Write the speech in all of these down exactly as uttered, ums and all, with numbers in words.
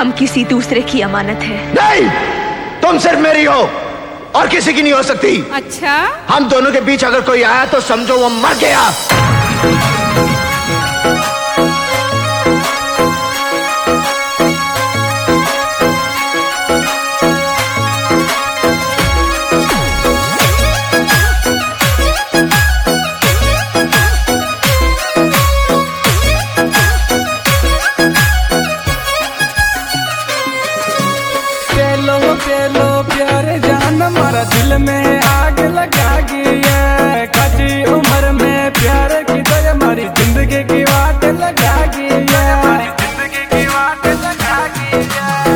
हम किसी दूसरे की अमानत है। नहीं, तुम सिर्फ मेरी हो और किसी की नहीं हो सकती। अच्छा? हम दोनों के बीच अगर कोई आया तो समझो वो मर गया। पेलो प्यारे जान हमारा दिल में आग लगा गई है। कच्ची उम्र में प्यार की तो हमारी जिंदगी की वाट लगा गई है। हमारी जिंदगी की वाट लगा गई है।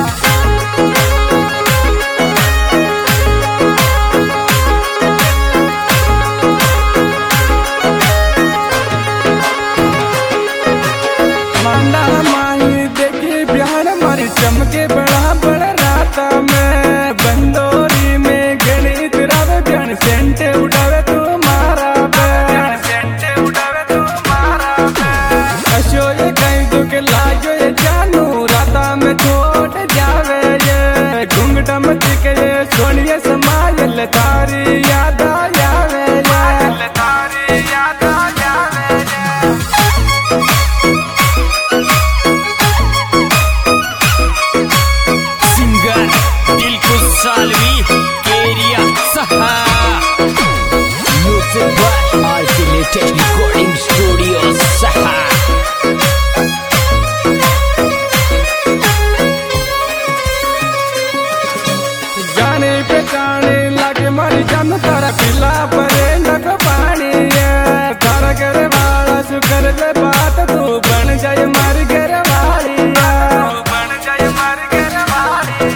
मांडा माही देखी प्यार हमारी चमके बड़ा बड़ा राता में बंदोरी में गणित रावे प्यान सेंटे उठावे तुम्हारा पे सेंटे उठावे तुम्हारा पे अशो ये कहीं दुख लाजो ये जानू राता में छोड़ जावे ये घुंघटा मत के ये सोनिए समायल तारी याद आ जावे ये तारी याद आ जावे सालवी केरिया सहा म्यूजिक बाय आर्टिलेटेड रिकॉर्डिंग स्टूडियो सहा। जाने पे जाने लगे मारी जान तारा पिला परे नक पानी है। तारा घर वाला सुकर ले बात तू बन जाए मारी घर वाली बन जाए मारी घर वाली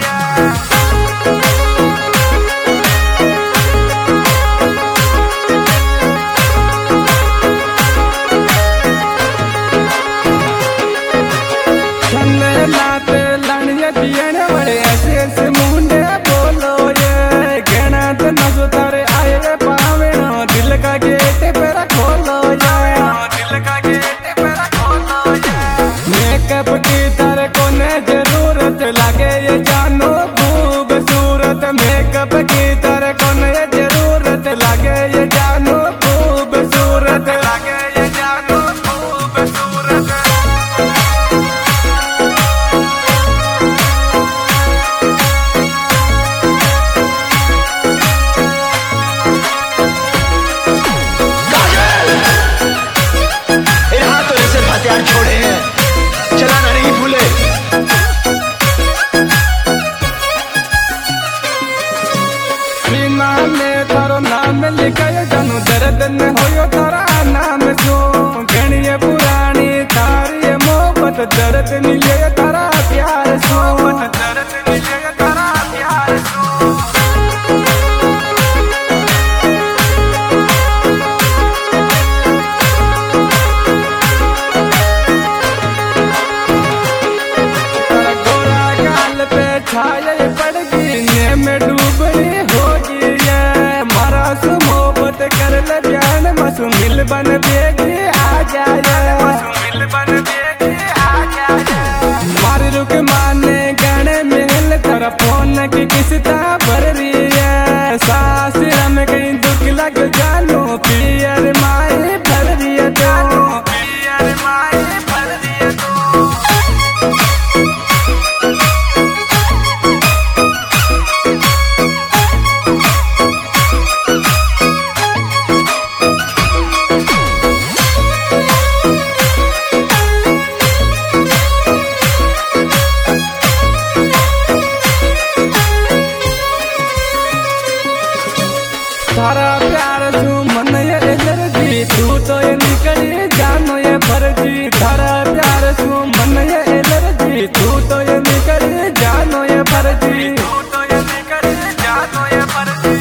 लाते लानिया दिए बड़े ऐसे ऐसे मुंडे बोलो ये कहना तो न सुधारे आए वे पावे ना दिल का गेट पेरा खोलो ये दिल का गेट पेरा खोलो ये मेकअप की तारे कोने जरूरत लगे ये जानो खूबसूरत मेकअप की तारे कोने जरूरत लगे ये जानो खूबसूरत लगे ये जानो खूबसूरत छोड़े हैं, चलाना नहीं भूले। बिना में तारो नाम लिखा जानू दर्द में होयो तारा नाम सो गणिये पुरानी तारी मोहब्बत दर्द मिले तारा प्यार सो दर्द मिले तारा प्यार सो छाया पड़गी ने में डूबनी होगी ये मारा सु मोहब्बत कर ले जान मसु मिल बन बेगी आ जाए मसु मिल बन बेगी आ जाए मारी रुक माने गाने मिल तेरा फोन की किसता भर रही है सास हम कहीं दुख लग जानो पियर माए भर रही है तो पियर माए भर रही है तो तारा प्यार तू मन ये एलर्जी तू तो ये निकली जानो ये फर्जी तारा प्यार तू मन ये एलर्जी तू तो ये निकली जानो ये फर्जी तू तो ये निकली जानो ये फर्जी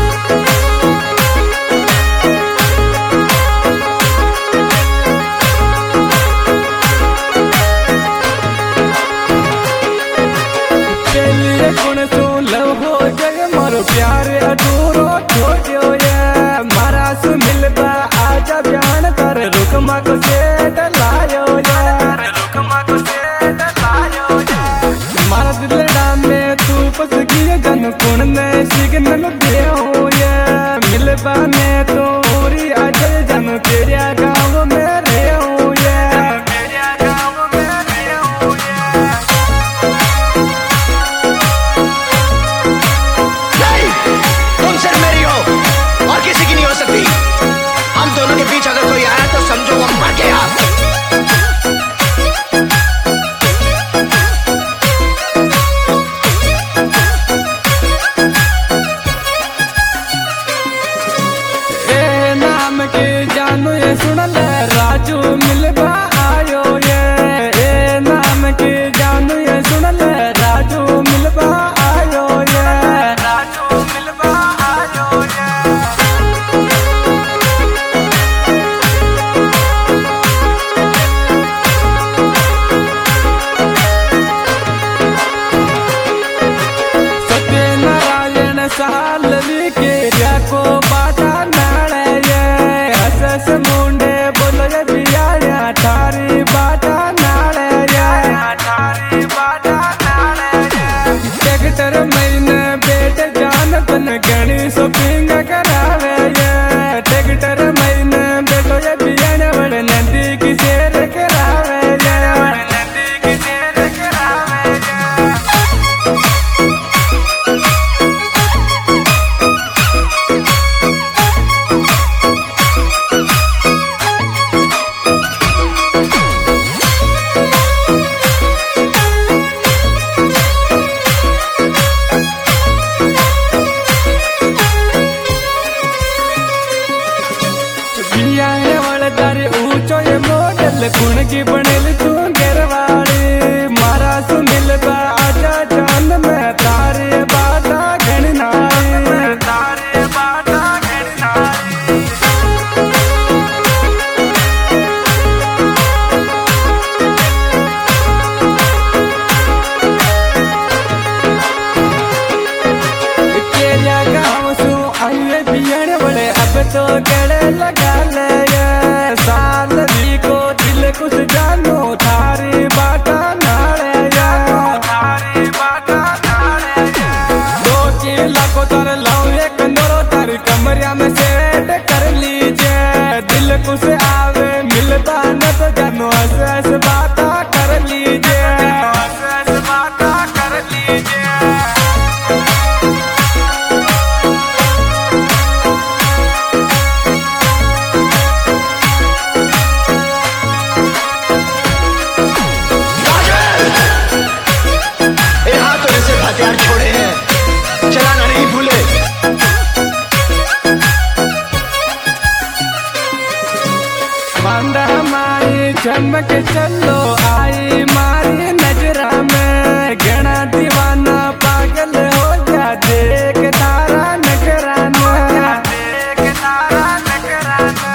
चलिए गुण तू लव हो गए मारो प्यार अधूरो छोड़ो ये मारा सु मिलबा आजा जान कर रुकमा को से लायो ये रुकमा को से लायो ये दिलड़ा में तू फस गई जन कुण ने सिग्नल दे हो ये मिल पाने तो पूरी आज जन तेरे गाँव में रहे हो ये मेरे गाँव में रहे हो ये नहीं, तुम सिर्फ मेरी हो और किसी की नहीं हो सकती। हम दोनों के बीच अगर कोई आया तो समझो वो मर गया। जानो ये सुन ले राजू मिलबा आयो ये ए नाम के जानो ये सुन ले राजू मिलबा आयो ये राजू मिलबा आयो ये सत्यनारायण सालवी के रिया को बाटा नाड़े मुंडे बोलो ये बिया थारी बाटा नाले थारी बाटा नाले ट्रैक्टर महीने बेट जान तन गणी शॉपिंग करावे ये ट्रैक्टर महीने बेटो ये बिया बड़े नदी की शेर करावे ये नदी की शेर करावे ऊंचो ये मॉडल कुण की बनेल तू घेरवाड़ी मारा सुनिल बा आजा चांद में तारे बाटा गणनारी तारे बाटा गणनारी केरिया गाँव सु आइए बियण बड़े अब तो गड़े लगा ले साल भी को दिल कुछ जानो थारी बाटा नाले थारी बाटा नाले दो किला को तर लाऊं एक नोरो तारी कमरिया में सेट कर लीजिए दिल कुछ आवे मिलता न तो जानो ऐसे ऐसे बाता कर लीजिए ऐसे ऐसे बाता कर लीजिए हथियार छोड़े हैं, चलाना नहीं भूले। बांधा हमारी चमक चलो आई मारी नजरा में घना दीवाना पागल हो जा देख तारा नगराना देख तारा नगराना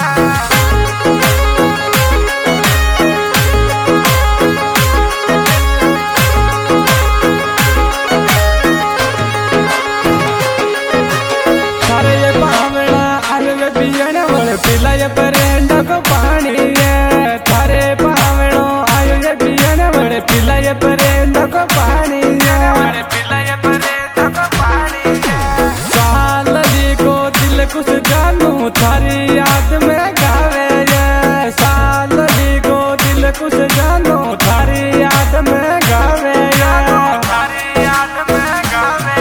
पिलाय परेंडा को पानी है थारे पावड़ो आयो ये बियन बड़े पिलाय परेंडा को पानी है पिलाय परेंडा को पानी है साल दी को दिल कुछ जानू थारी याद में गावे ये साल दी को दिल कुछ जानू थारी याद में गावे ये थारी याद में गावे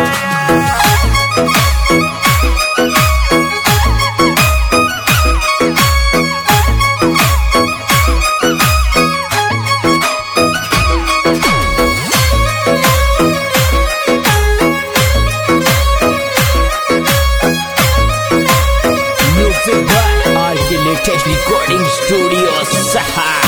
Recording Studios.